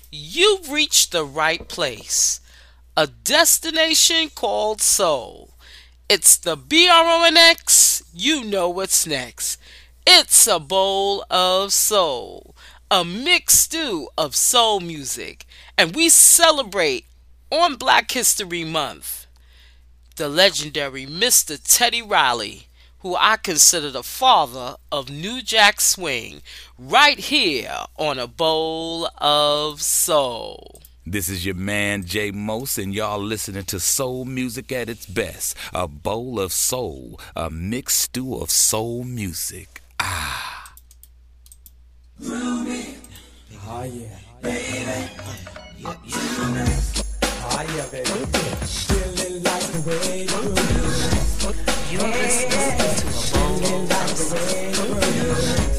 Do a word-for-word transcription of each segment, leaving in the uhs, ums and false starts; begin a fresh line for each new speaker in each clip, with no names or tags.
You've reached the right place. A destination called soul. It's the B R O N X. You know what's next. It's a bowl of soul, a mixed stew of soul music, and we celebrate on Black History Month the legendary mister Teddy Riley, who I consider the father of New Jack Swing, right here on a bowl of soul.
This is your man Jay Mose, and y'all listening to soul music at its best. A bowl of soul, a mixed stew of soul music. Ah.
Groovy. Oh yeah, baby. Oh yeah, baby. Feeling like the way you groove.
You're listening to a bowl of soul.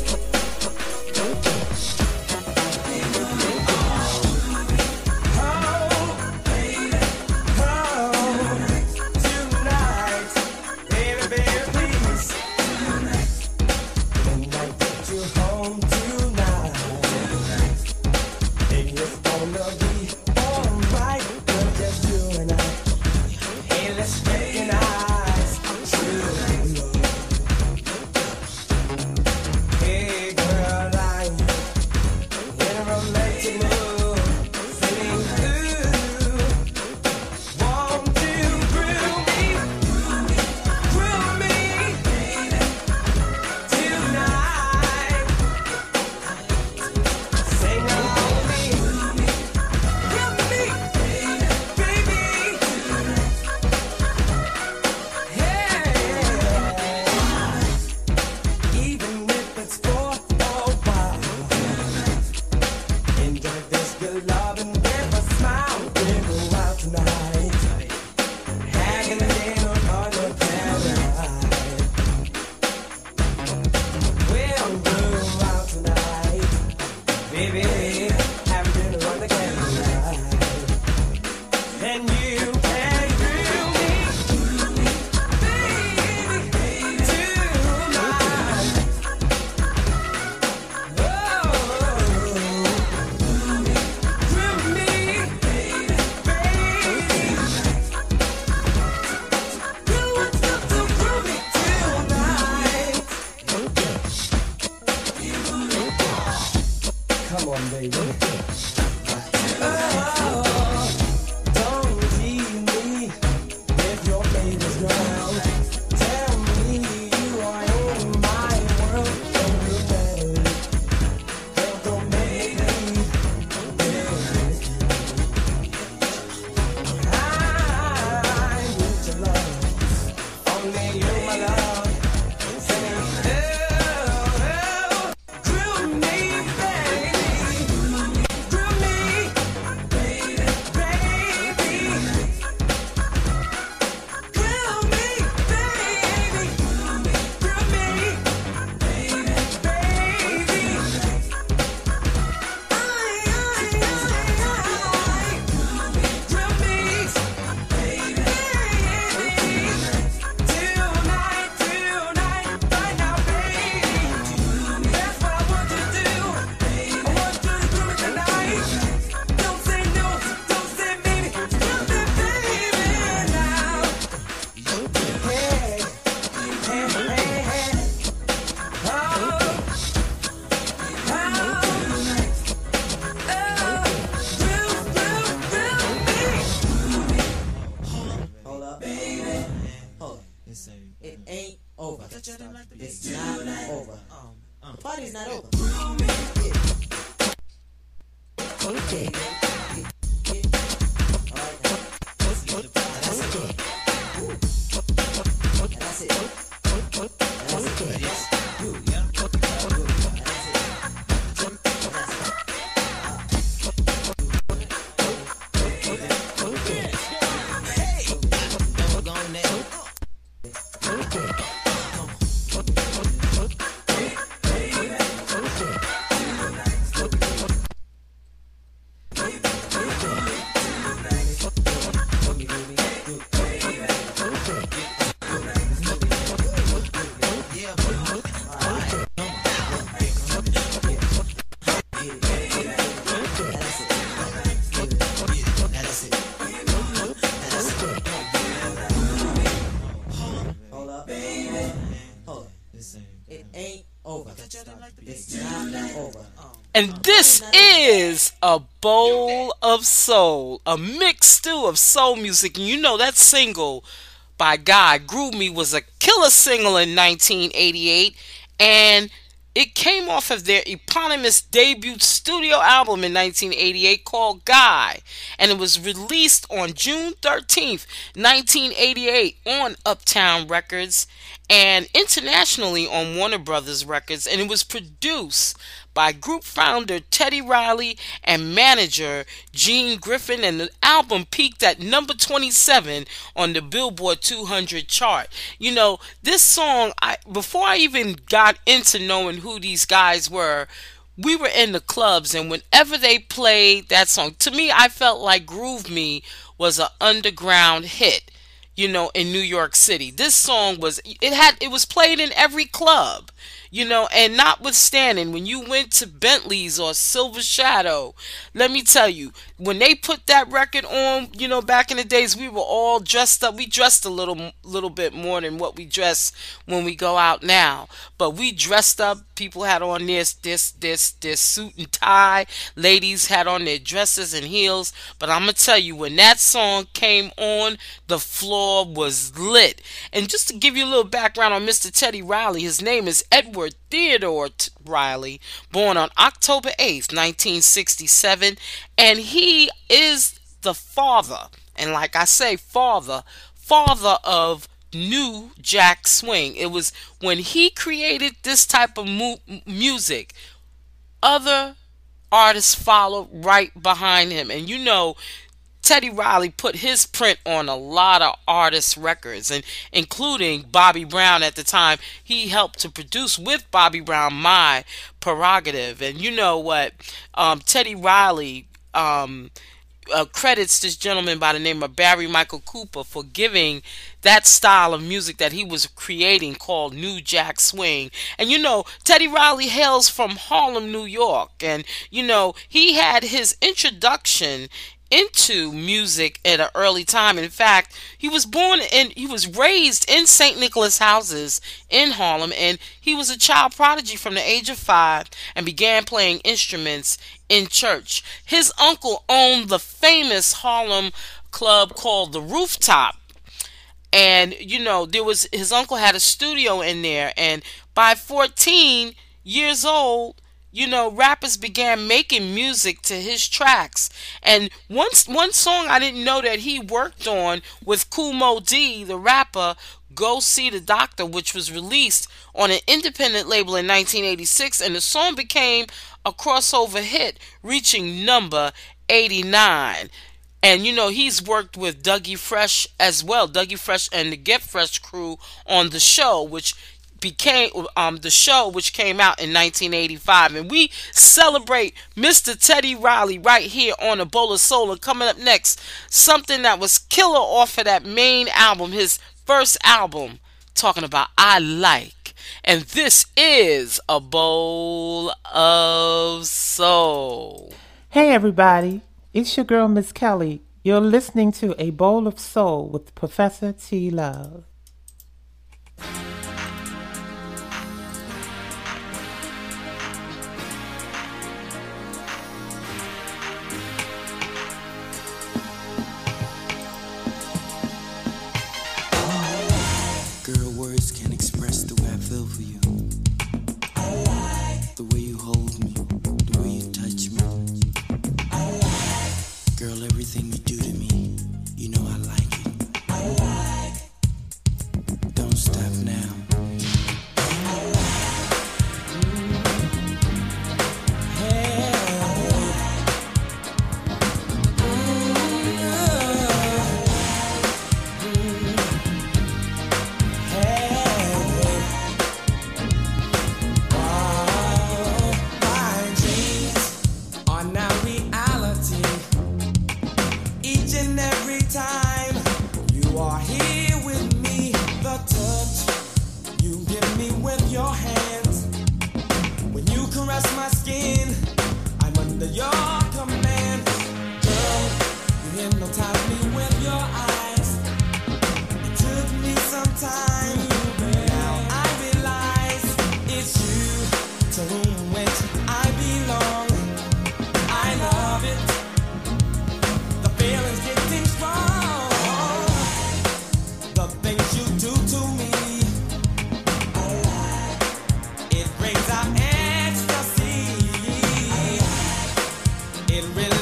This is a bowl of soul, a mixed stew of soul music. And you know that single by God, Groove Me, was a killer single in nineteen eighty-eight. And it came off of their eponymous debut studio album in nineteen eighty-eight called Guy. And it was released on June thirteenth, nineteen eighty-eight on Uptown Records and internationally on Warner Brothers Records. And it was produced by group founder Teddy Riley and manager Gene Griffin, and the album peaked at number twenty-seven on the Billboard two hundred chart. You know, this song, I before I even got into knowing who these guys were, we were in the clubs, and whenever they played that song, to me, I felt like Groove Me was an underground hit, you know, in New York City. This song was, it had, it was played in every club. You know, and notwithstanding, when you went to Bentley's or Silver Shadow, let me tell you, when they put that record on, you know, back in the days, we were all dressed up. We dressed a little, little bit more than what we dress when we go out now. But we dressed up. People had on this, this, this, this suit and tie. Ladies had on their dresses and heels. But I'm gonna tell you, when that song came on, the floor was lit. And just to give you a little background on Mister Teddy Riley, his name is Edward Theodore Riley, born on October eighth, nineteen sixty-seven, and he is the father, and like I say, father, father of New Jack Swing. It was when he created this type of mu- music, other artists followed right behind him, and you know, Teddy Riley put his print on a lot of artists' records, and including Bobby Brown at the time. He helped to produce with Bobby Brown My Prerogative. And you know what? Um, Teddy Riley um, uh, credits this gentleman by the name of Barry Michael Cooper for giving that style of music that he was creating called New Jack Swing. And you know, Teddy Riley hails from Harlem, New York. And you know, he had his introduction into music at an early time. In fact, he was born and he was raised in Saint Nicholas houses in Harlem, and he was a child prodigy from the age of five and began playing instruments in church. His uncle owned the famous Harlem club called the Rooftop, and you know, there was his uncle had a studio in there, and by fourteen years old, you know, rappers began making music to his tracks. And once one song I didn't know that he worked on with Kool Moe Dee, the rapper, Go See the Doctor, which was released on an independent label in nineteen eighty-six, and the song became a crossover hit, reaching number eighty-nine. And you know, he's worked with Dougie Fresh as well, Dougie Fresh and the Get Fresh crew on the show, which became um the show which came out in nineteen eighty-five. And we celebrate Mister Teddy Riley right here on A Bowl of Soul. And coming up next, something that was killer off of that main album, his first album, talking about I Like. And this is A Bowl of Soul.
Hey everybody, it's your girl Miss Kelly. You're listening to A Bowl of Soul with Professor T. Love.
Girl, words can't express the way I feel for you. I like the way you hold me, the way you touch me. I like, girl, everything you do to me, you know I like it. I like, don't stop now. I like, mm, hey.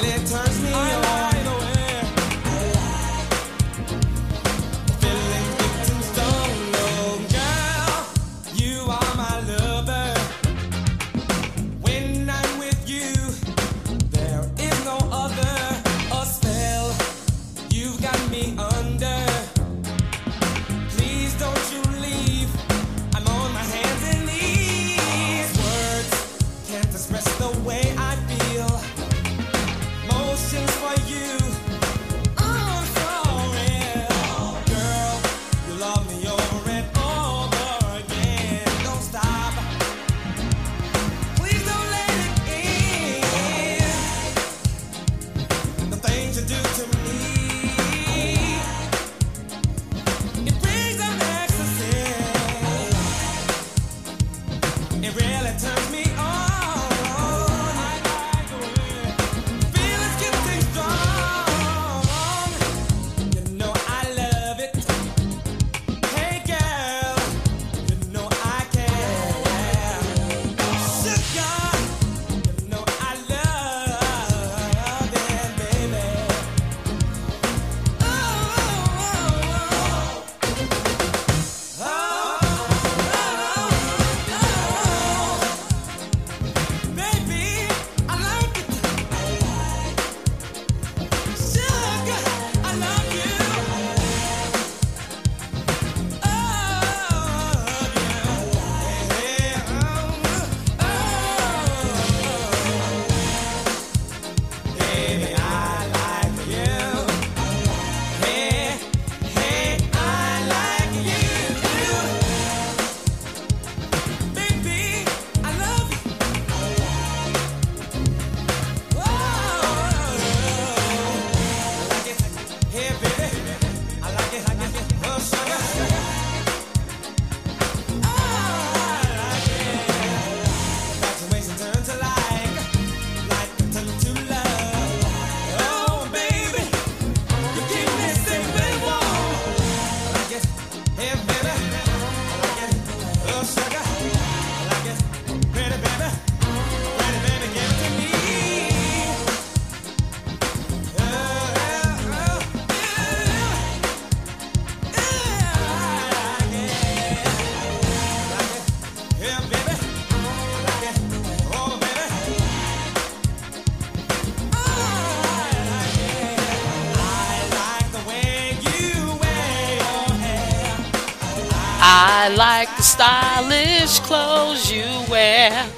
I like the stylish clothes you wear.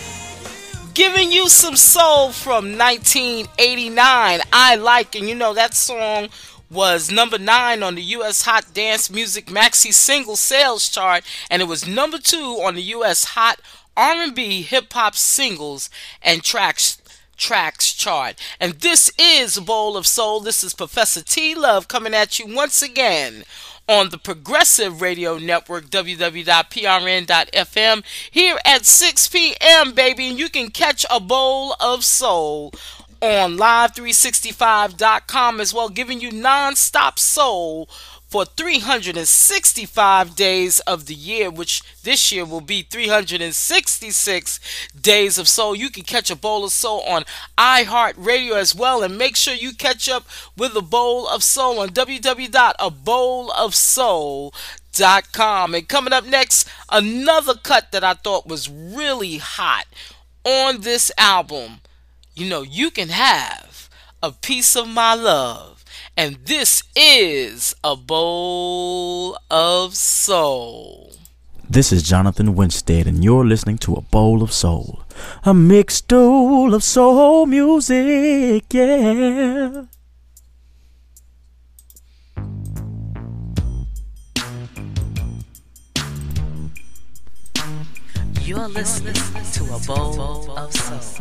Giving you some soul from nineteen eighty-nine. I Like, and you know that song was number nine on the U S Hot Dance Music Maxi Single Sales Chart, and it was number two on the U S Hot R and B Hip Hop Singles and Tracks Tracks Chart. And this is a Bowl of Soul. This is Professor T Love coming at you once again on the Progressive Radio Network, w w w dot p r n dot f m, here at six p.m., baby. And you can catch a Bowl of Soul on live three sixty-five dot com as well, giving you non-stop soul for three hundred sixty-five days of the year, which this year will be three hundred sixty-six days of soul. You can catch a Bowl of Soul on iHeartRadio as well, and make sure you catch up with a Bowl of Soul on w w w dot a bowl of soul dot com. And coming up next, another cut that I thought was really hot on this album. You know, You Can Have a Piece of My Love. And this is a Bowl of Soul.
This is Jonathan Winstead, and you're listening to A Bowl of Soul. A mixed bowl of soul music, yeah.
You're listening to A Bowl of Soul.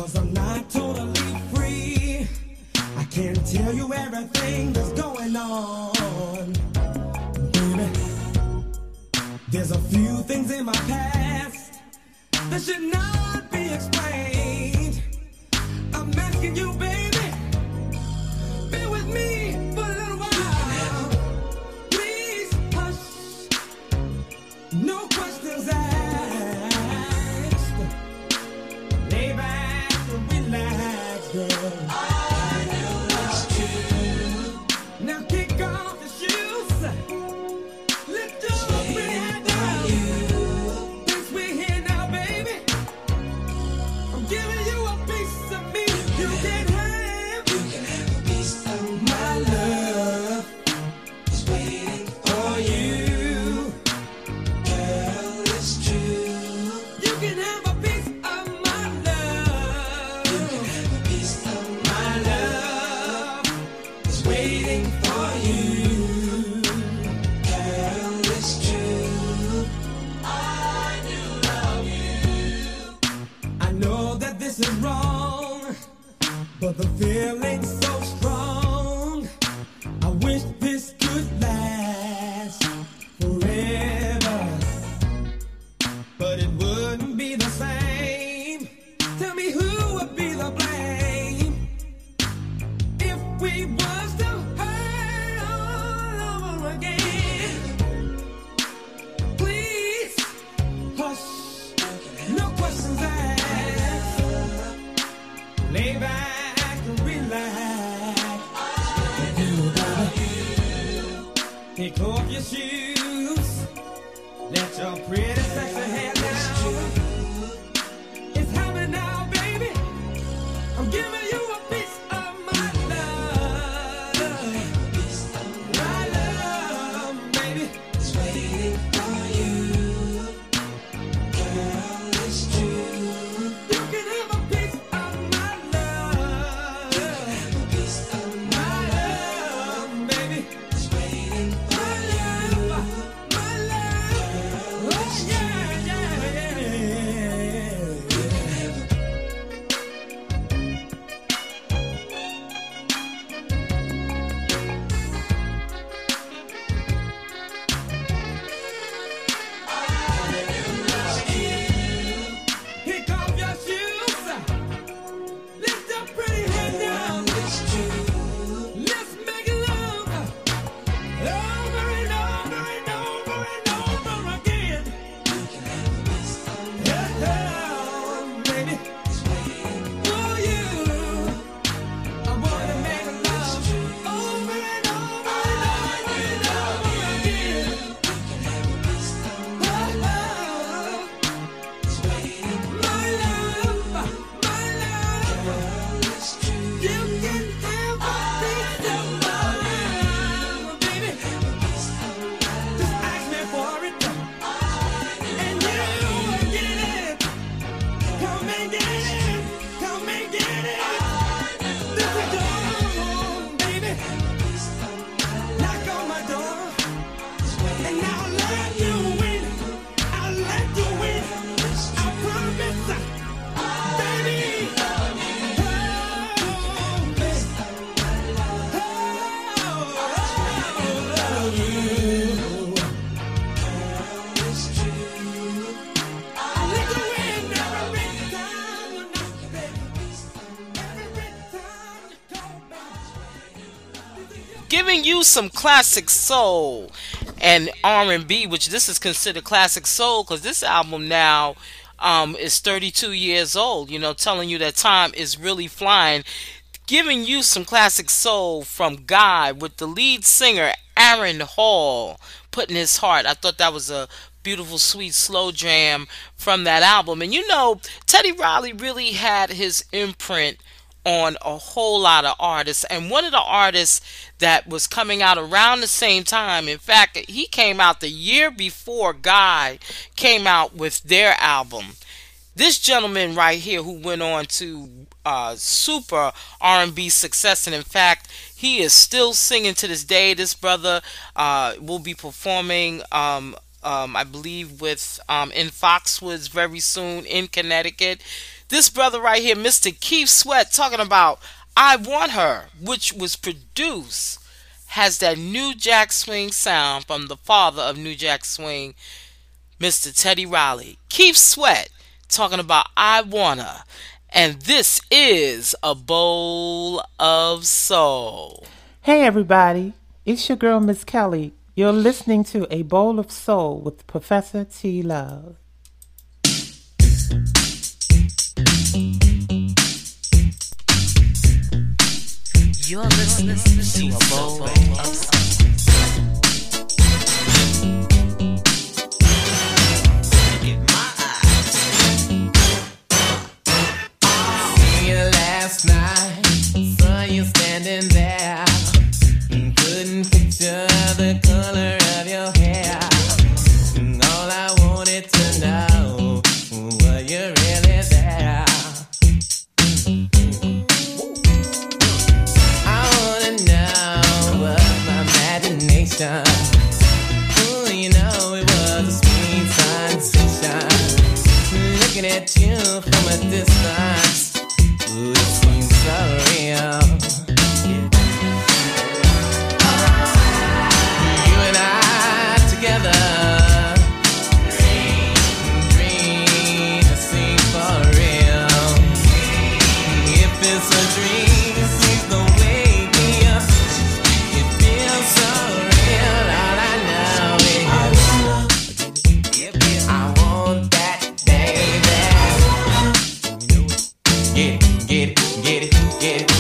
Cause I'm not totally free. I can't tell you everything that's going on. Baby, there's a few things in my past that should not be explained. I'm asking you, baby, be with me for a little while. Please hush, no questions asked. Lay back and relax, girl. I know it's true. Now kick off your shoes. Lift your pretty head down. Since we're here now, baby, I'm giving you a piece of me. You can have, you can have a piece of my love. It's waiting for you. Girl, it's true. You can have a piece of my love. You can have a piece of my love. It's waiting for you. Girl, it's true. I do love you. I know that this is wrong, but the feeling's so strong. I wish this could last forever, but it wouldn't be the same. Tell me who would be the blame if we was to hurt all over again. Please hush, no questions asked. Lay back and relax. You gotta take off your shoes. Let your pretty sexy hair down. It's happening now, baby. I'm giving you a piece of my love. My love, baby. It's waiting for you. Girl, it's true. You can have a piece of my love. You can have a piece of my love, baby. It's waiting for you. My love, oh yeah, yeah, yeah. Kick off your shoes. Lift your pretty head down. It's true. Let's make love over and over and over and over again. You can have a piece of my love, baby. It's waiting for you. I wanna make love over and over and over and over again. You can have a piece of my love. It's waiting. My love, my love. Girl, it's true. You can have a piece of my love, baby. Just ask me for it, and you will get it. Come and get it. Come and get it. This is your home, baby. Knock on my door, and I'll let you in. I'll let you in. I promise, baby. Oh, baby. Oh, it's true. I'll let you in every time you knock, baby. Every time you go, baby.
Giving you some classic soul and R and B, which this is considered classic soul because this album now um, is thirty-two years old. You know, telling you that time is really flying. Giving you some classic soul from God with the lead singer Aaron Hall putting his heart. I thought that was a beautiful, sweet, slow jam from that album. And you know, Teddy Riley really had his imprint on a whole lot of artists. And one of the artists that was coming out around the same time, in fact, he came out the year before Guy came out with their album. This gentleman right here who went on to uh, super R and B success, and in fact, he is still singing to this day. This brother uh, will be performing, um, um, I believe, with um, in Foxwoods very soon in Connecticut. This brother right here, Mister Keith Sweat, talking about I Want Her, which was produced, has that New Jack Swing sound from the father of New Jack Swing, Mister Teddy Riley. Keith Sweat talking about I Wanna. And this is A Bowl of Soul.
Hey everybody, it's your girl Miss Kelly. You're listening to A Bowl of Soul with Professor T. Love.
You're listening to A Bowl of Soul.
Last night, saw you standing there. Couldn't picture the color of your hair. All I wanted to know, were you really there? I wanna know what my imagination. Ooh, you know it was a sweet sensation. Looking at you from a distance. Ooh, it seems so real. You and I together, dream, dream, it seems for real. If it's a dream, please don't wake me up. It feels so real. All I know is I want that baby. Get it. Get it, get it, get it.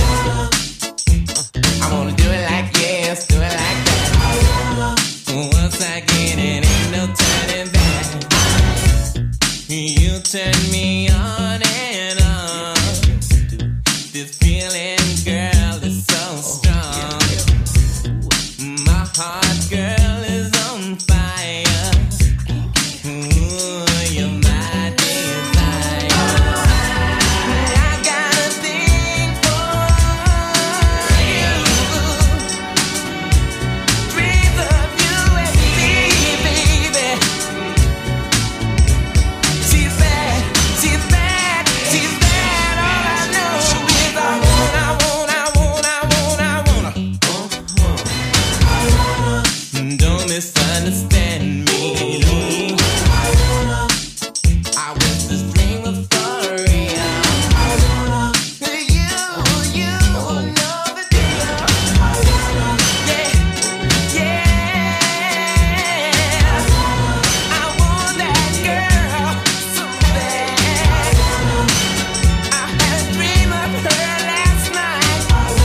I wanna do it like yes, do it like that. Once I get it, ain't no turning back. You turn me on and on. This feeling, girl, is so strong. My heart, girl, is on fire. Ooh, you're my desire. Don't misunderstand me. I wish this dream was for real. You, you know the deal. Yeah, yeah. I want that girl so bad. I had a dream of her last night.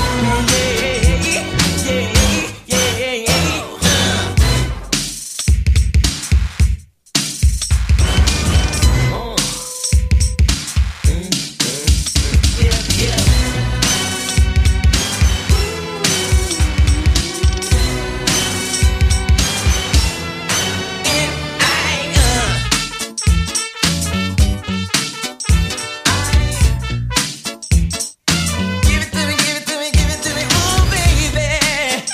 Yeah, yeah, yeah, yeah. Give it to me, give it to me, give it to me, ooh baby.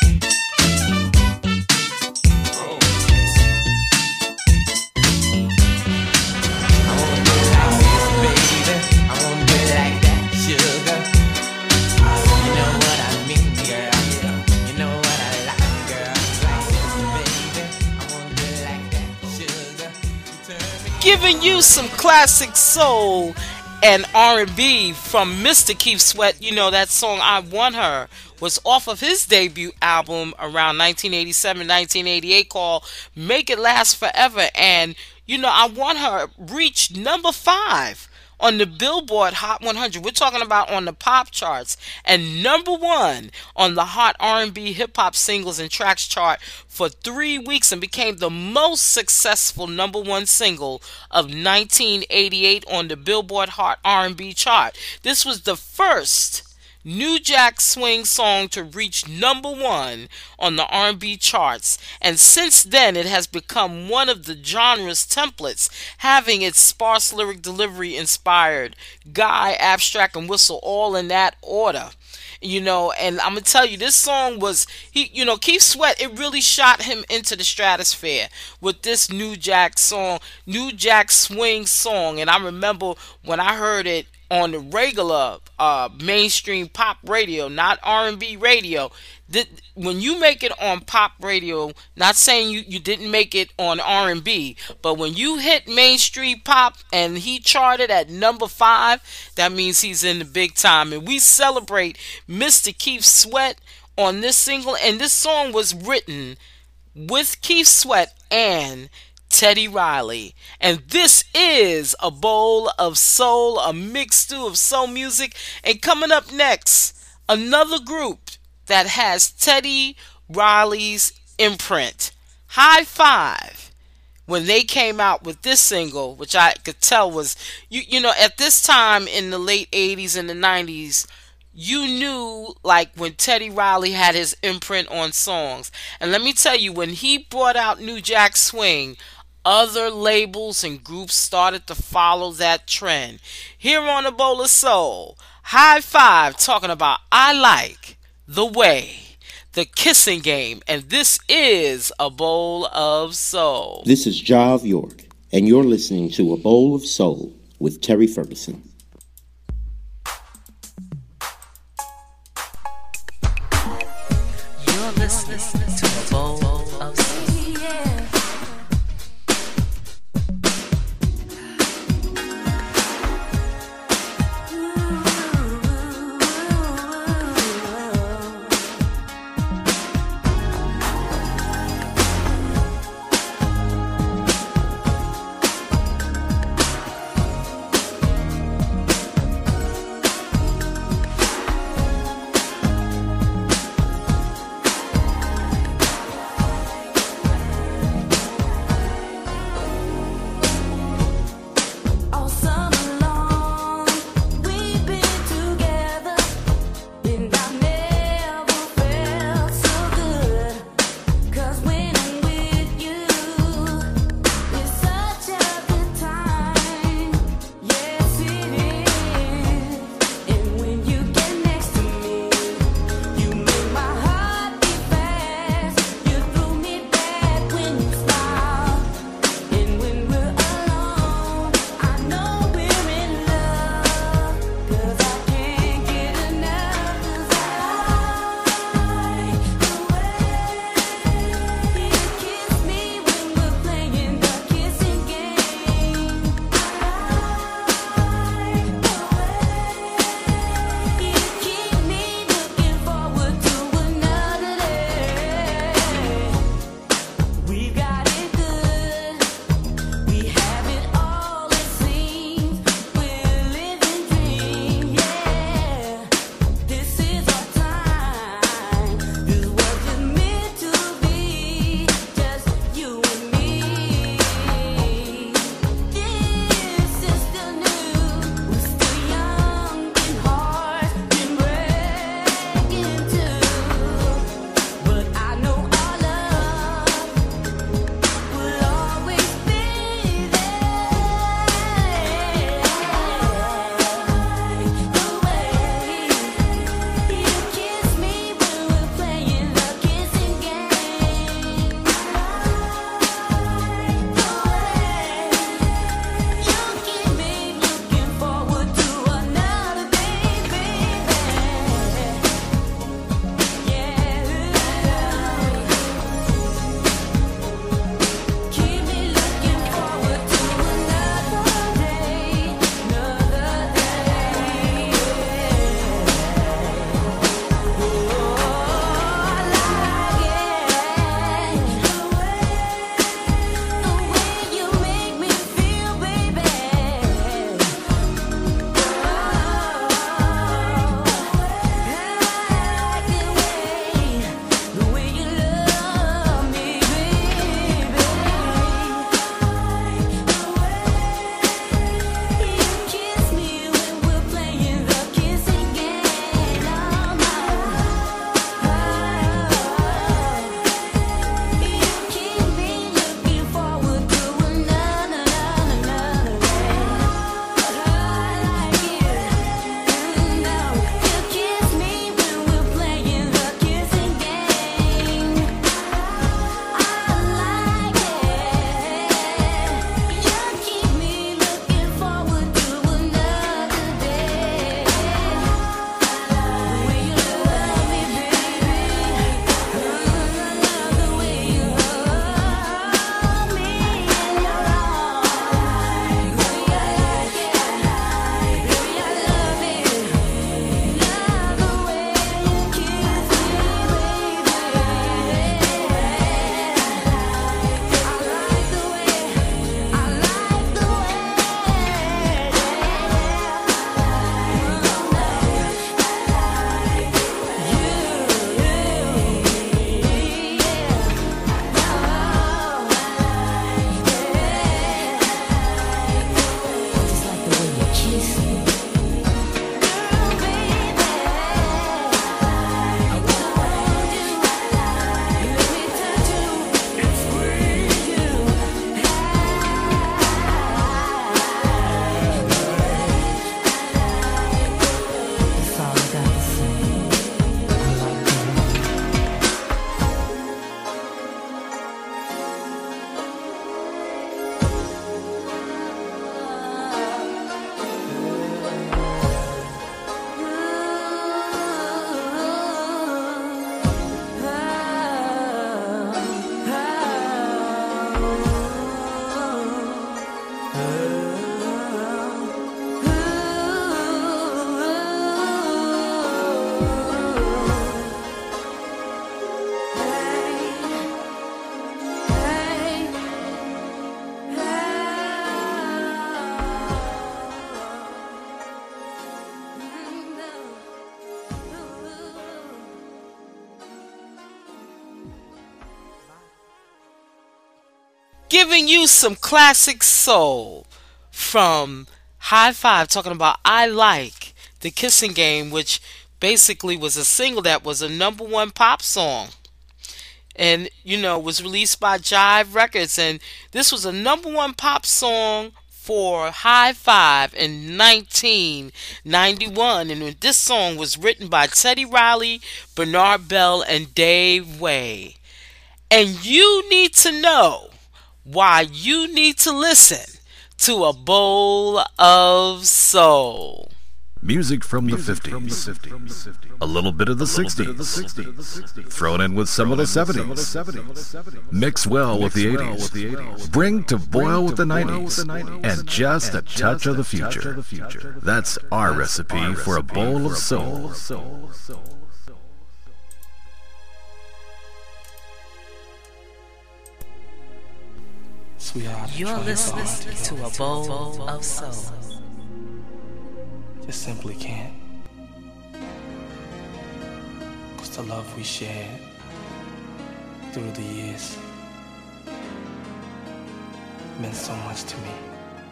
I wanna do it like this, baby. I wanna do it like that, sugar. You know what I mean, girl. You know what I like, girl. Like this, baby. I wanna do it like that, sugar. You turn me
Giving you some classic soul and R and B from Mister Keith Sweat. You know, that song I Want Her was off of his debut album around nineteen eighty-seven, nineteen eighty-eight called Make It Last Forever. And, you know, I Want Her reached number five on the Billboard Hot one hundred. We're talking about on the pop charts, and number one on the Hot R and B Hip Hop Singles and Tracks chart for three weeks and became the most successful number one single of nineteen eighty-eight on the Billboard Hot R and B chart. This was the first New Jack Swing song to reach number one on the R and B charts, and since then it has become one of the genre's templates, having its sparse lyric delivery inspired Guy, Abstract, and Whistle all in that order. You know, and I'm gonna tell you, this song was he, you know, Keith Sweat. It really shot him into the stratosphere with this New Jack song, New Jack Swing song. And I remember when I heard it on the regular uh, mainstream pop radio, not R and B radio. That when you make it on pop radio, not saying you, you didn't make it on R and B, but when you hit mainstream pop and he charted at number five, that means he's in the big time. And we celebrate Mister Keith Sweat on this single. And this song was written with Keith Sweat and Teddy Riley. And this is A Bowl of Soul, a mixed stew of soul music. And coming up next, another group that has Teddy Riley's imprint. High Five, when they came out with this single, which I could tell was, you you know, at this time in the late eighties and the nineties, you knew like when Teddy Riley had his imprint on songs. And let me tell you, when he brought out New Jack Swing, other labels and groups started to follow that trend. Here on A Bowl of Soul, High Five talking about I Like the Way, the Kissing Game, and this is A Bowl of Soul.
This is Jav York, and you're listening to A Bowl of Soul with Terry Ferguson.
You're listening to A Bowl of Soul. giving you some classic soul from High Five, talking about I Like the Kissing Game, which basically was a single that was a number one pop song. And, you know, was released by Jive Records. And this was a number one pop song for High Five in nineteen ninety-one. And this song was written by Teddy Riley, Bernard Bell, and Dave Way. And you need to know why you need to listen to A Bowl of Soul.
Music from the fifties, a little bit of the sixties, thrown in with some of the seventies, mix well with the eighties, bring to boil with the nineties, and just a touch of the future. That's our recipe for a bowl of soul.
Sweetheart,
You're listening to A Bowl of Soul.
just simply can't. Cause the love we shared through the years meant so much to me.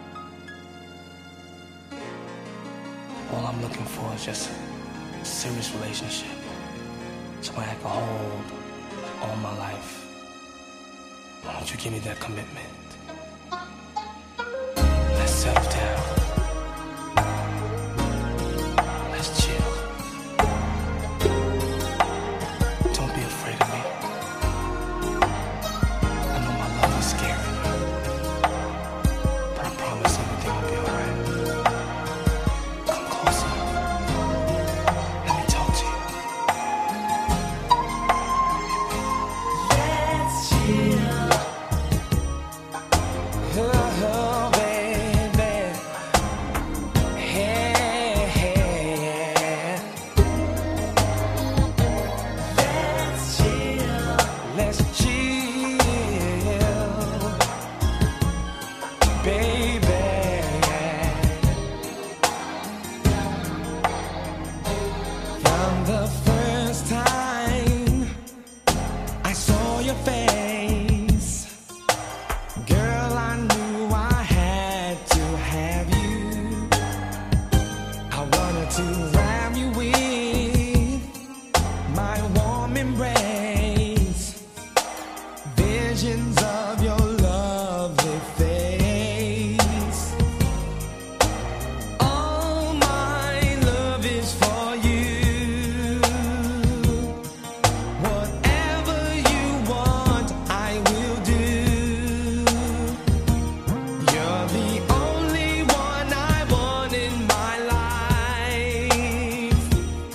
All I'm looking for is just a serious relationship, somebody I can hold all my life. Why don't you give me that commitment? Let's settle down. Let's chill. Don't be afraid of me. I know my love is scaring you, but I promise everything will be alright. Come closer. Let me talk to you. Let's chill. Oh, baby. Hey, hey. Let's chill. Let's chill, baby. From the first time I saw your face, girl, I knew I had to have you. I wanted to wrap you with my warm embrace. Visions of your lovely face. All my love is for you. Whatever you want, I will do. You're the only one I want in my life.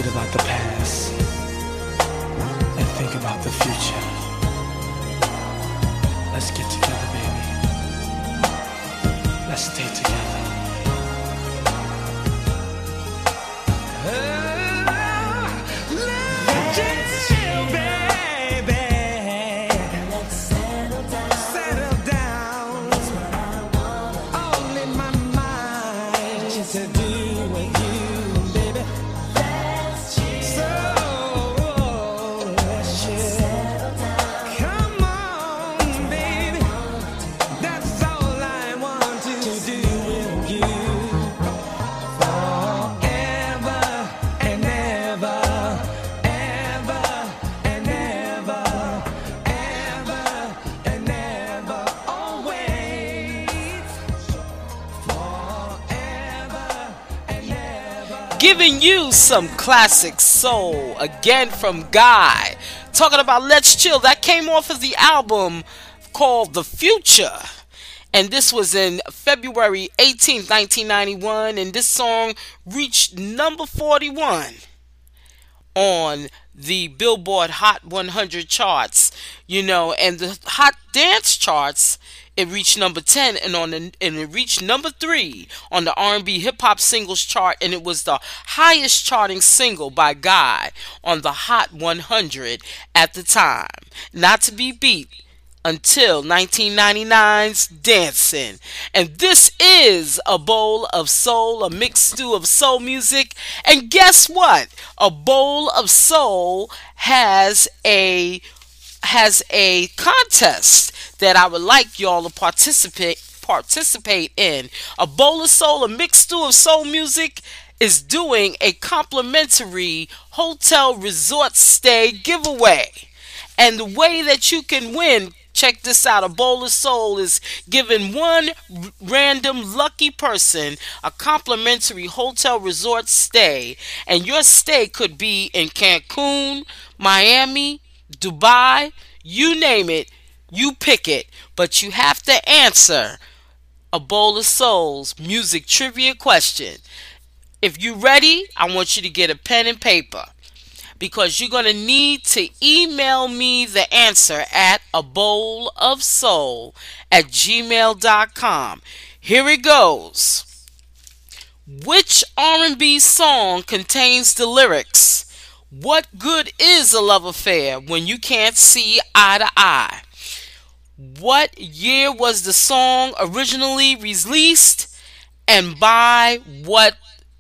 about the past and think about the future. Let's get together, baby. Let's stay together.
Giving you some classic soul again from Guy. Talking about Let's Chill. That came off of the album called The Future. And this was in February eighteenth, nineteen ninety-one. And this song reached number forty-one on the Billboard Hot one hundred charts. You know, and the Hot Dance charts, it reached number ten, and on the, and it reached number three on the R and B Hip Hop Singles chart, and it was the highest charting single by Guy on the Hot one hundred at the time, not to be beat until nineteen ninety-nine's Dancing. And this is a bowl of soul, a mixed stew of soul music. And guess what? A bowl of soul has a has a contest that I would like y'all to participate participate in. A Bowl of Soul, a mixed stew of soul music, is doing a complimentary hotel resort stay giveaway. And the way that you can win, check this out. A Bowl of Soul is giving one r- random lucky person a complimentary hotel resort stay. And your stay could be in Cancun, Miami, Dubai, you name it, you pick it. But you have to answer a Bowl of Soul's music trivia question. If you're ready, I want you to get a pen and paper, because you're going to need to email me the answer at a bowl of soul at gmail dot com. Here it goes. Which R and B song contains the lyrics, "What good is a love affair when you can't see eye to eye"? What year was the song originally released, and by what,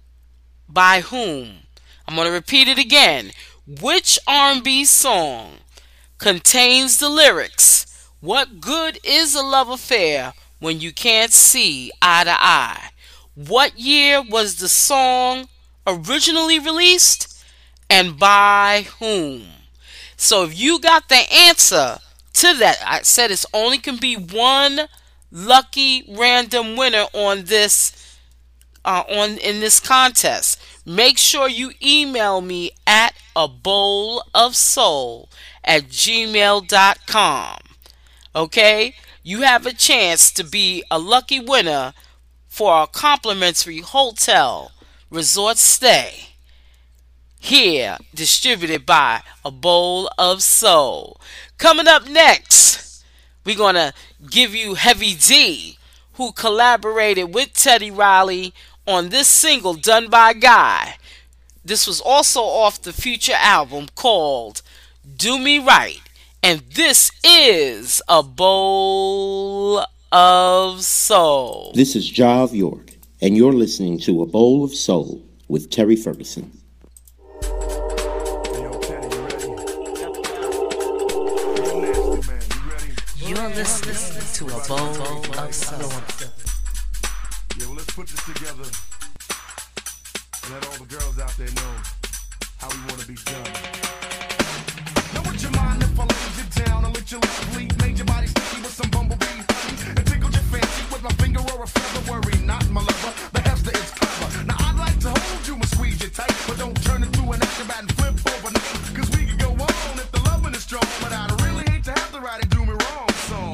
by whom? I'm going to repeat it again. Which R and B song contains the lyrics, "What good is a love affair when you can't see eye to eye"? What year was the song originally released, and by whom? So if you got the answer to that, I said it's only can be one lucky random winner on this uh, on in this contest. Make sure you email me at a bowl of soul at gmail dot com. Okay? You have a chance to be a lucky winner for a complimentary hotel resort stay. Here, distributed by A Bowl of Soul. Coming up next, we're going to give you Heavy D, who collaborated with Teddy Riley on this single done by Guy. This was also off the Future album called Do Me Right. And this is A Bowl of Soul.
This is Jav York, and you're listening to A Bowl of Soul with Terry Ferguson.
You're listening to A Bowl of Soul.
Yeah, well, let's put this together and let all the girls out there know how we want to be done. Now, would you mind if I laid you down and let your lips bleed, made your body sticky with some bumblebee honey, and tickled your fancy with my finger or a feather? Worry not, my lover, the Hester is clever. Now, I'd like to hold you and squeeze you tight, but don't turn into an acrobat and flip overnight, cause we could go on if the loving is strong, but I'd really hate to have to write it do me wrong song.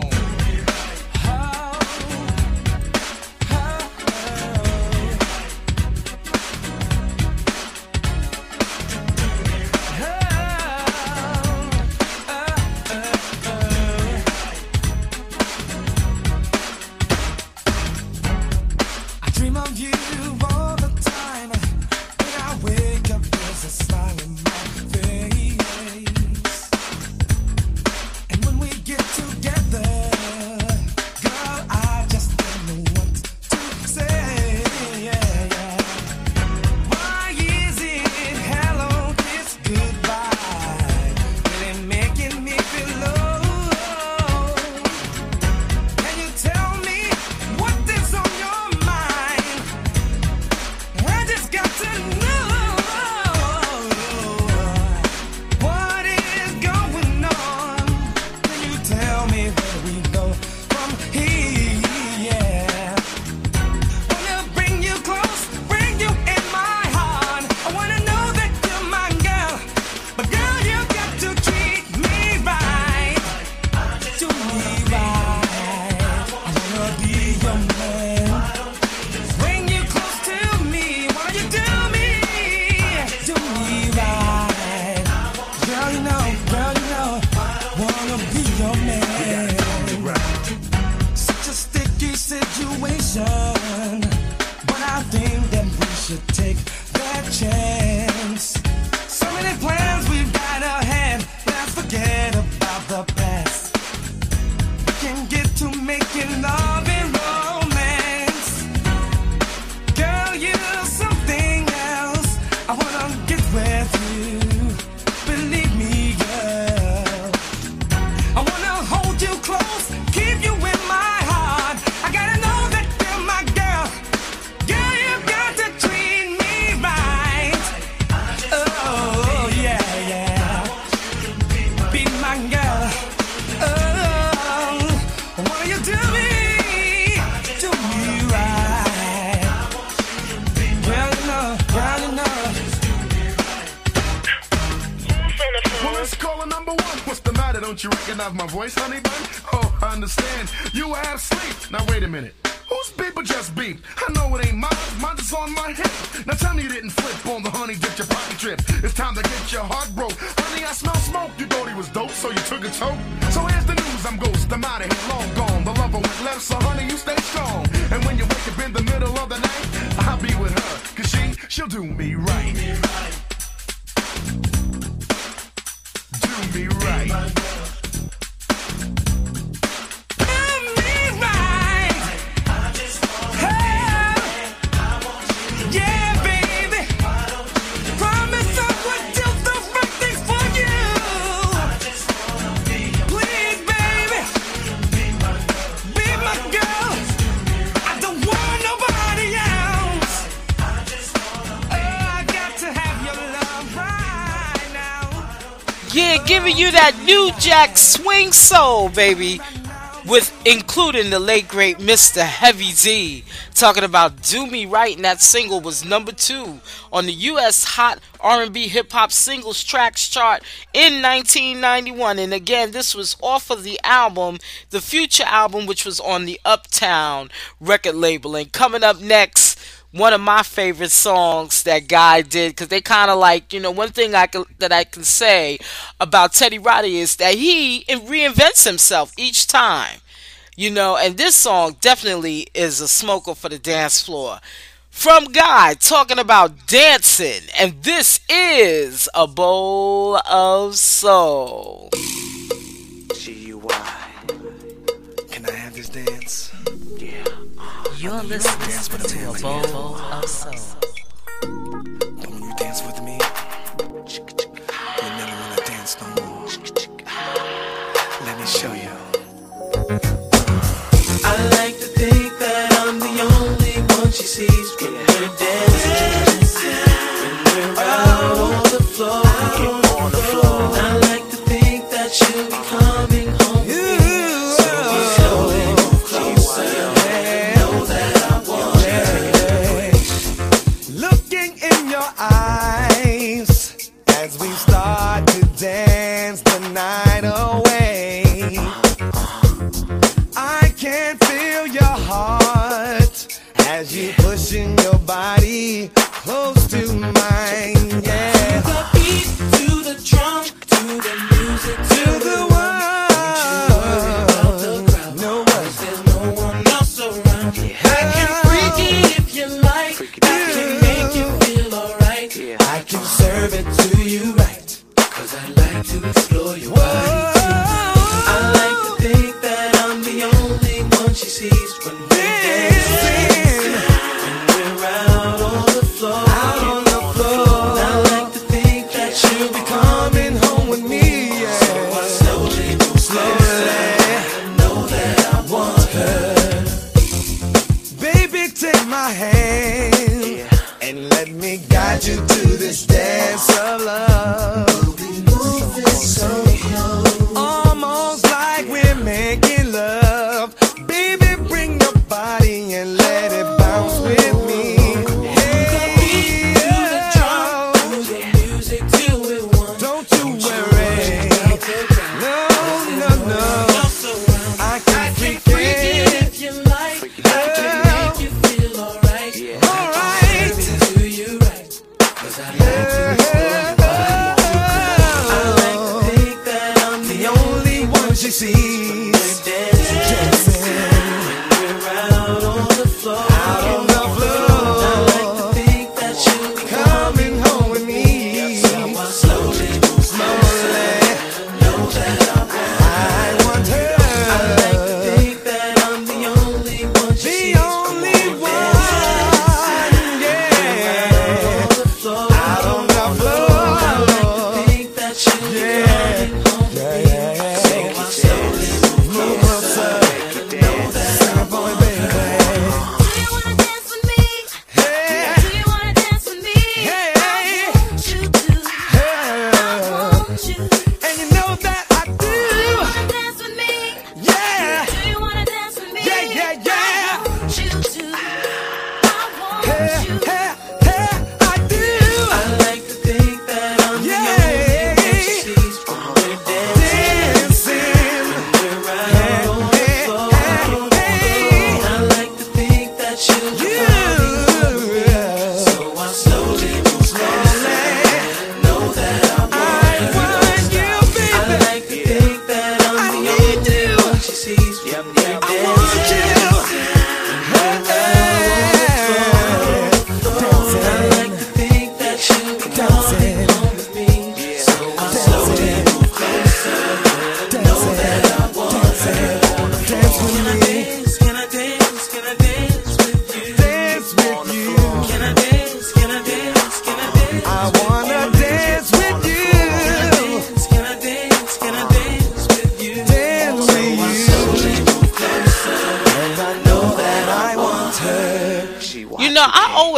First caller number one. What's the matter? Don't you recognize my voice, honey bun? Oh, I understand. You were half asleep. Now wait a minute. Whose beep or just beep? I know it ain't mine. Mine's just on my hip. Now tell me you didn't flip on the honey dip your pocket trip. It's time to get your heart broke. Honey, I smell smoke. You thought he was dope, so you took a toke. So here's the news. I'm ghost. I'm out of here, long gone. The lover went left, so honey, you stay strong. And when you wake up in the middle of the night, I'll be with her. Cause she, she'll do me right. Do me right.
Yeah, giving you that New Jack Swing Soul, baby, with including the late great Mister Heavy D, talking about Do Me Right, and that single was number two on the U S Hot R and B Hip Hop Singles Tracks chart in nineteen ninety-one. And again, this was off of the album, the Future album, which was on the Uptown record label. And coming up next, one of my favorite songs that Guy did, because they kind of like, you know, one thing I can, that I can say about Teddy Riley is that he reinvents himself each time, you know, and this song definitely is a smoker for the dance floor. From Guy, talking about dancing, and this is A Bowl of Soul.
G U I. Can I have this dance? Yeah.
You're listening to A Bowl of Soul.
Don't you dance with me? You never wanna dance no more. Let me show you. I like to think that I'm the only one she sees when we're dancing. When we're out on the floor. On the floor. I like to think that she'll be coming home with me. So we slowly move closer. Know that I want her. Looking in your eyes as we start to dance the night away. I can feel your heart as you pushing your body close to mine, yeah. To the beat, to the drum, to the music, to the world. No worries, there's no one else around. I can freak it if you like. I can make you feel alright. I can serve it to you right, cause I like to explore your body. I like to think that I'm the only one she sees when we're dancing. When we're out on the floor. Out on the floor. I like to think that she'll be coming home with me. Yeah. So I slowly, slowly, I know that I want her. Baby, take my hand and let me guide you to this dance of love. We'll be moving so close.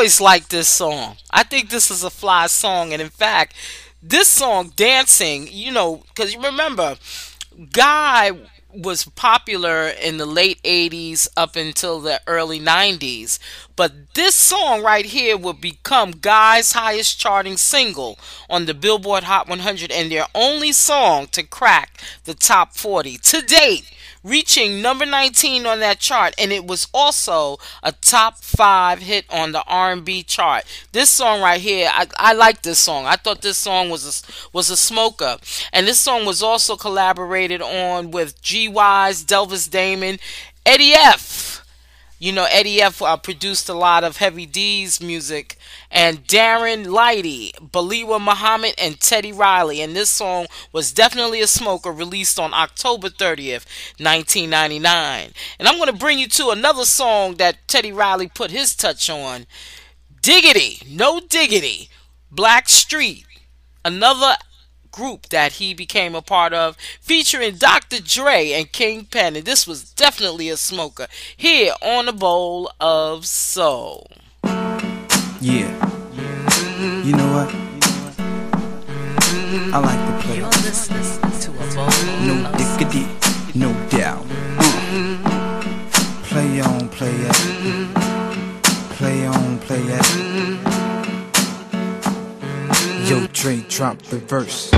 always liked this song. I think this is a fly song, and in fact, this song, Dancing, you know, because you remember, Guy was popular in the late eighties up until the early nineties, but this song right here would become Guy's highest charting single on the Billboard Hot one hundred and their only song to crack the top forty to date, reaching number nineteen on that chart, and it was also a top five hit on the R and B chart. This song right here, I, I like this song. I thought this song was a, was a smoker, and this song was also collaborated on with G Wise, Delvis Damon, Eddie F. You know, Eddie F. Uh, produced a lot of Heavy D's music, and Darren Lighty, Baliwa Muhammad, and Teddy Riley. And this song was definitely a smoker, released on October thirtieth, nineteen ninety-nine. And I'm going to bring you to another song that Teddy Riley put his touch on. Diggity, No Diggity, Black Street, another group that he became a part of, featuring Doctor Dre and Kingpin, and this was definitely a smoker here on A Bowl of Soul.
Yeah. You know what? I like to play.
You're listening to A Bowl
No
of
diggity, no doubt. Uh. Play on, play it. Play on, play it. Yo, Dre, drop the verse.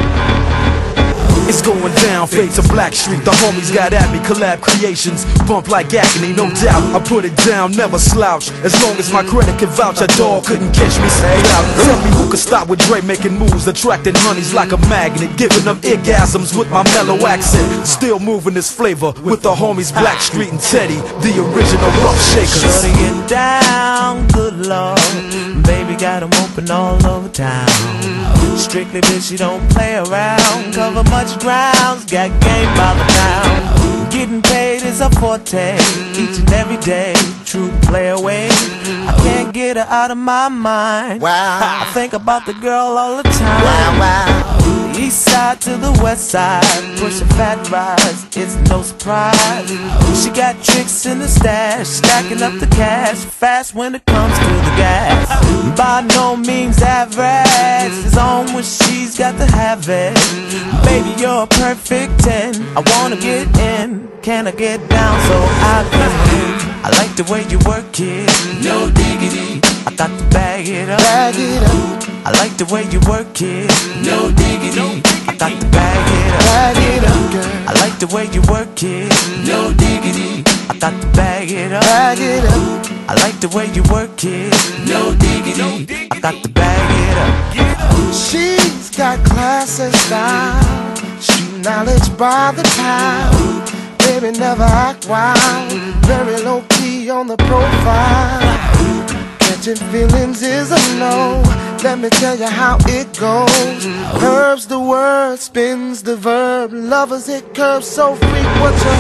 It's going down, fade to Black Street. The homies got at me, collab creations, bump like agony, no doubt. I put it down, never slouch. As long as my credit can vouch, a dog couldn't catch me. Say out, tell me who could stop with Dre making moves, attracting honeys like a magnet, giving them orgasms with my mellow accent. Still moving this flavor with the homies Black Street and Teddy, the original rough shakers.
Shorty get down, good lord. Baby got 'em open all over town. Strictly bitch, you don't play around. Cover much grounds, got game by the pound. Getting paid is a forte, each and every day. True play away. I can't get her out of my mind. Wow. I think about the girl all the time. Wow, wow. The east side to the west side, push a fat rise, it's no surprise. She got tricks in the stash, stacking up the cash, fast when it comes to the gas. By no means average, it's on when she's got to have it. Baby, you're a perfect ten, I wanna get in. Can I get down so I can? I like the way you work it, no diggity. I got to bag it up, bag it up. I like the way you work it, no diggity. I got to bag it up, bag it up, girl. I like the way you work it, no diggity. I got to bag it up, bag it up. I like the way you work it, no diggity. I got to bag it up.
She's got class and style, street knowledge by the pound. Baby never act wild, very low key on the profile. Catching feelings is a no, let me tell you how it goes. Curves the word, spins the verb, lovers hit curves so freak what you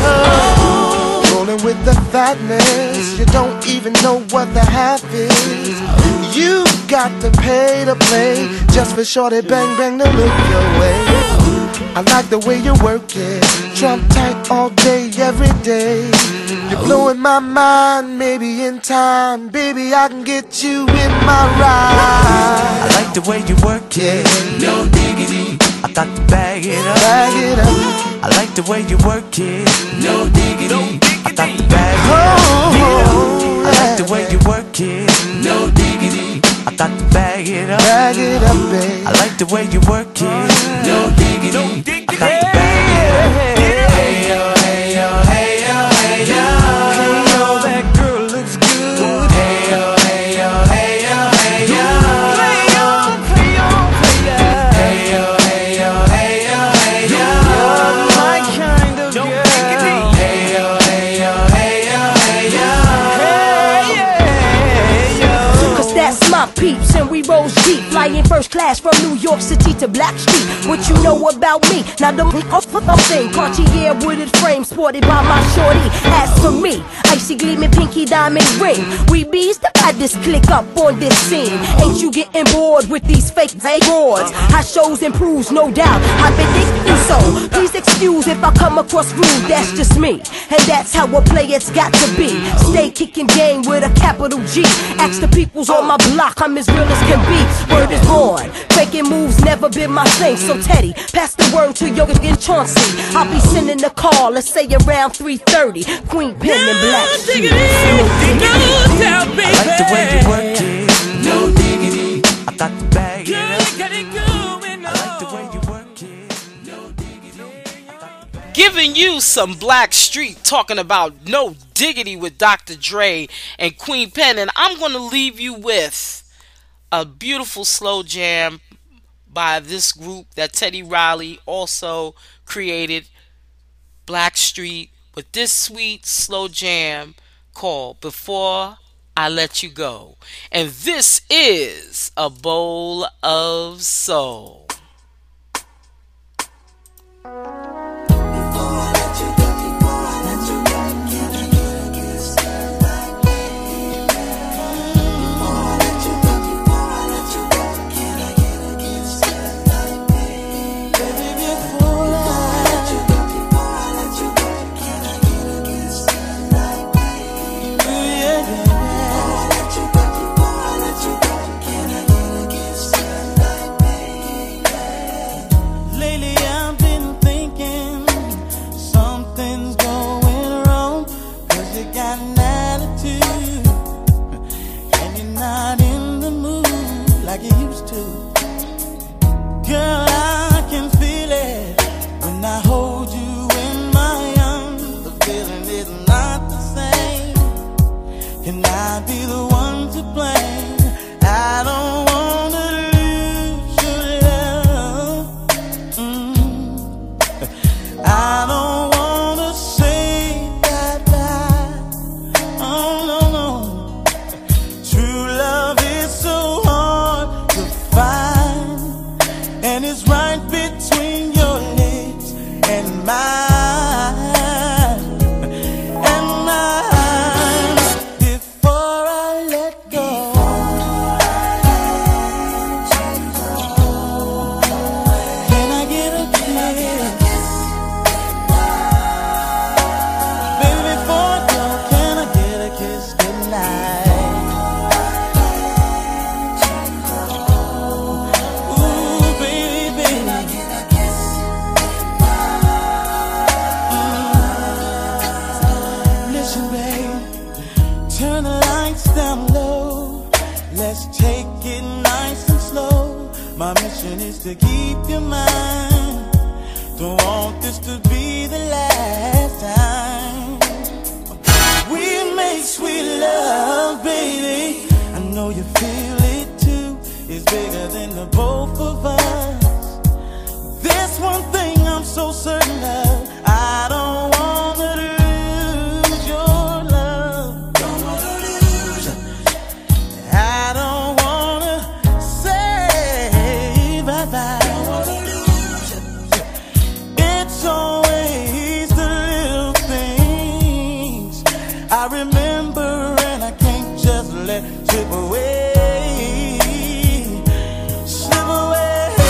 heard. Rolling with the fatness, you don't even know what the half is. You got to pay to play, just for shorty bang bang to look your way. I like the way you work it, trump tight all day, every day. You're blowing my mind, maybe in time, baby I can get you in my ride.
I like the way you work it, no diggity. I got to bag it up,
bag it up.
I like the way you work it, no diggity. I got to bag it up,
Oh,
I like the way you work it, no diggity. I got to bag it up,
bag it up, babe.
I like the way you work it, no diggity. I got to bag it up. Hey yo, hey yo, hey yo, hey yo. Hey yo, that girl looks good. Hey yo, hey yo, hey yo, hey yo. Play on, play on, play on. Hey yo, hey yo, hey yo, hey yo. You're my kind of girl. Hey yo, hey yo, hey yo, hey yo. Hey yo, hey yo.
Cause that's my peeps and we rose deep, flying first class. flash from New York City to Blackstreet. What you know about me? Now the thing, Cartier wooded frame sported by my shorty. As for me, icy gleaming pinky diamond ring. We bees to buy this click up on this scene. Ain't you getting bored with these fake awards? How shows improves, no doubt. I've been thinking so. Please excuse if I come across rude. That's just me, and that's how a player's got to be. Stay kicking game with a capital G. Ask the peoples on my block, I'm as real as can be. Word is born. Faking moves never been my thing. So Teddy, pass the word to Yoga and Chauncey. I'll be sending a call, let's say around three thirty. Queen Pen and Black Shoes.
No doubt, baby.
I like the way you work it.
No diggity.
I got the bag.
Girl, you got it going on.
I like the way you work it.
No diggity.
Giving you some Black Street, talking about No Diggity with Doctor Dre and Queen Pen. And I'm going to leave you with a beautiful slow jam by this group that Teddy Riley also created, Black Street, with this sweet slow jam called Before I Let You Go. And this is A Bowl of Soul.
Like you used to. Girl, I can feel it when I hold you in my arms. The feeling is not the same. Can I be the one to blame? I don't wanna lose your love. Mm. I don't wanna say bye-bye. Oh, no, no. True love is so hard to find, and it's right between your lips and mine, and mine. Before I let go, can I get a kiss? Baby, before I go, can I get a kiss goodnight? Turn the lights down low. Let's take it nice and slow. My mission is to keep your mind. Don't want this to be the last time we make sweet love, baby. I know you feel it too. It's bigger than the both of us. There's one thing I'm so certain of. I don't wanna lose your love. Don't wanna lose you. I don't wanna say bye-bye. Don't wanna lose you. It's always the little things I remember, and I can't just let slip away. Slip away.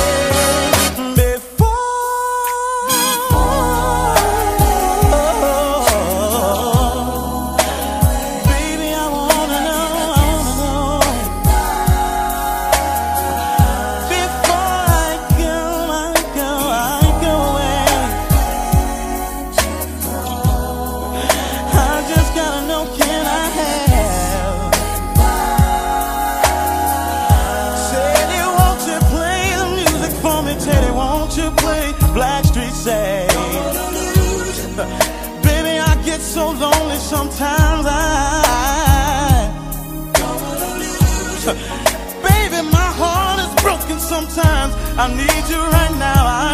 Baby, I get so lonely sometimes. I don't wanna lose you. Baby, my heart is broken sometimes. I need you right now. I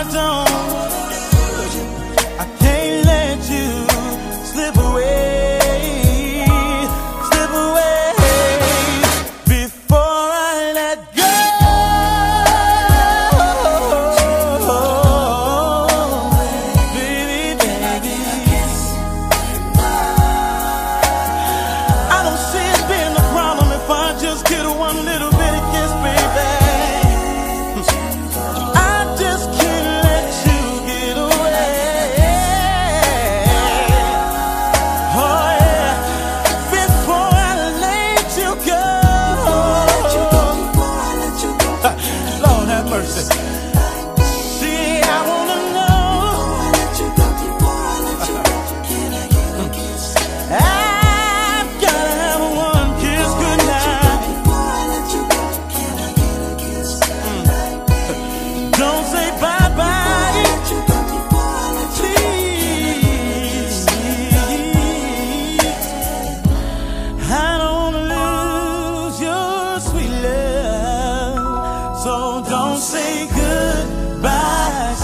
don't. I can't let you slip away. Slip away before I let go.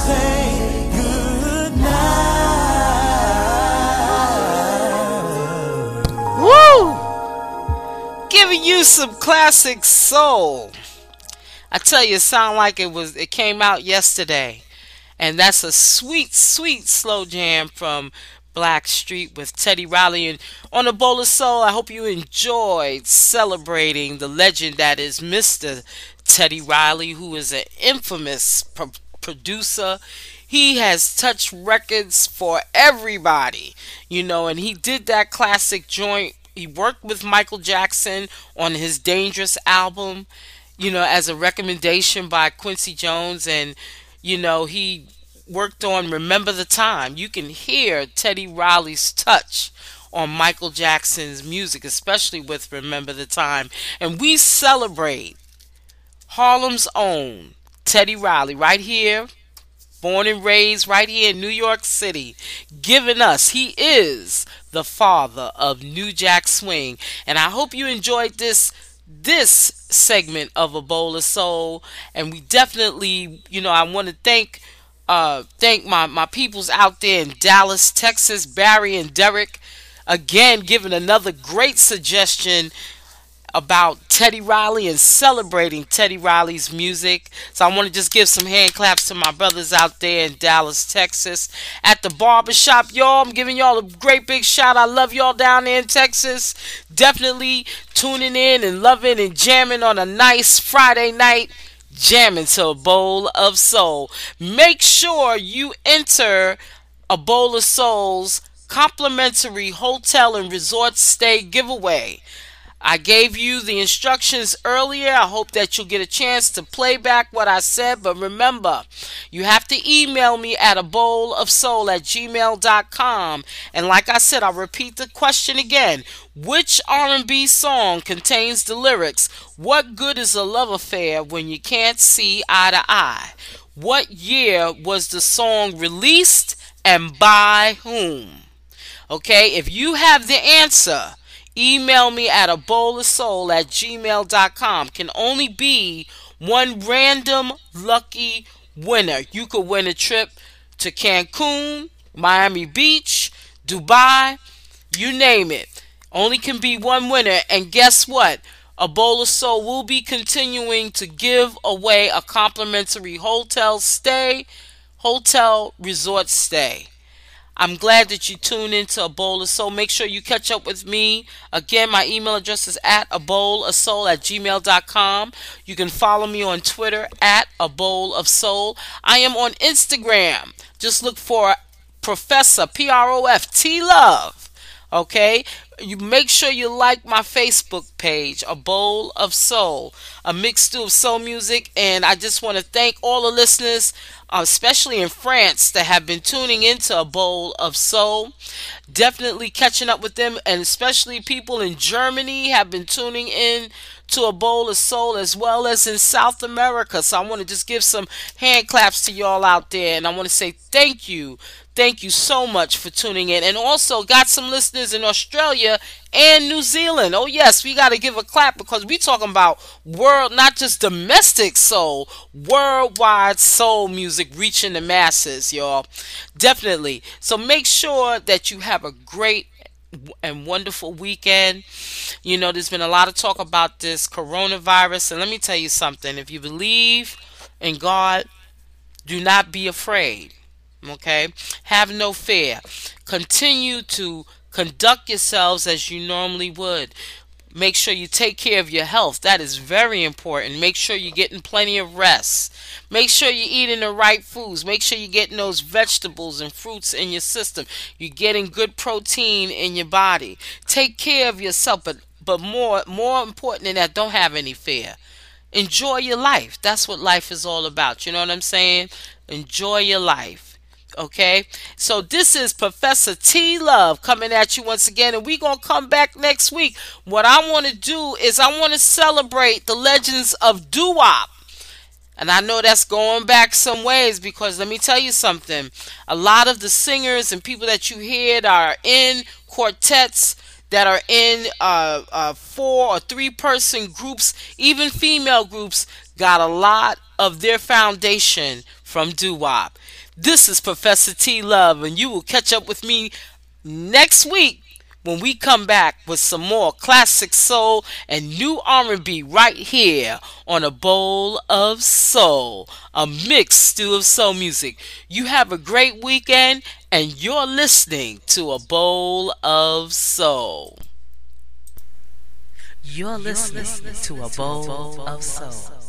say good night.
Woo! Giving you some classic soul. I tell you, it sound like it was. It came out yesterday, and that's a sweet, sweet slow jam from Blackstreet with Teddy Riley. And on a bowl of soul, I hope you enjoyed celebrating the legend that is Mister Teddy Riley, who is an infamous pro- producer. He has touched records for everybody, you know, and he did that classic joint. He worked with Michael Jackson on his Dangerous album, you know, as a recommendation by Quincy Jones. And, you know, he worked on Remember the Time. You can hear Teddy Riley's touch on Michael Jackson's music, especially with Remember the Time. And we celebrate Harlem's own Teddy Riley right here, born and raised right here in New York City, giving us, he is the father of New Jack Swing. And I hope you enjoyed this this segment of A Bowl of Soul. And we definitely, you know, I want to thank uh thank my my peoples out there in Dallas, Texas, Barry and Derek, again giving another great suggestion about Teddy Riley and celebrating Teddy Riley's music. So I want to just give some hand claps to my brothers out there in Dallas, Texas. At the barbershop, y'all, I'm giving y'all a great big shout. I love y'all down there in Texas. Definitely tuning in and loving and jamming on a nice Friday night, jamming to A Bowl of Soul. Make sure you enter A Bowl of Soul's complimentary hotel and resort stay giveaway. I gave you the instructions earlier. I hope that you'll get a chance to play back what I said. But remember, you have to email me at a bowl of soul at gmail dot com. And like I said, I'll repeat the question again. Which R and B song contains the lyrics, "What good is a love affair when you can't see eye to eye"? What year was the song released and by whom? Okay, if you have the answer, email me at a bowl of soul at gmail dot com. Can only be one random lucky winner. You could win a trip to Cancun, Miami Beach, Dubai, you name it. Only can be one winner. And guess what? A Bowl of Soul will be continuing to give away a complimentary hotel stay, hotel resort stay. I'm glad that you tuned into A Bowl of Soul. Make sure you catch up with me. Again, my email address is at a bowl of soul at gmail dot com. You can follow me on Twitter at A Bowl of Soul. I am on Instagram. Just look for Professor P R O F T Love. Okay? You make sure you like my Facebook page, A Bowl of Soul, a mixed stew of soul music. And I just want to thank all the listeners, uh, especially in France, that have been tuning into A Bowl of Soul. Definitely catching up with them, and especially people in Germany have been tuning in to A Bowl of Soul, as well as in South America. So I want to just give some hand claps to y'all out there, and I want to say thank you. Thank you so much for tuning in. And also got some listeners in Australia and New Zealand. Oh yes, we got to give a clap, because we talking about world, not just domestic soul, worldwide soul music reaching the masses, y'all. Definitely. So make sure that you have a great and wonderful weekend. You know, there's been a lot of talk about this coronavirus, and let me tell you something. If you believe in God, do not be afraid. Okay? Have no fear. Continue to conduct yourselves as you normally would. Make sure you take care of your health. That is very important. Make sure you're getting plenty of rest. Make sure you're eating the right foods. Make sure you're getting those vegetables and fruits in your system. You're getting good protein in your body. Take care of yourself, but but more more important than that, don't have any fear. Enjoy your life. That's what life is all about. You know what I'm saying? Enjoy your life. Okay, so this is Professor T Love coming at you once again, and we're gonna come back next week. What I want to do is I want to celebrate the legends of doo-wop, and I know that's going back some ways, because let me tell you something. A lot of the singers and people that you hear that are in quartets, that are in uh, uh, four or three person groups, even female groups, got a lot of their foundation from doo-wop. This is Professor T Love, and you will catch up with me next week when we come back with some more classic soul and new R and B right here on A Bowl of Soul, a mixed stew of soul music. You have a great weekend, and you're listening to A Bowl of Soul. You're listening to A Bowl of Soul.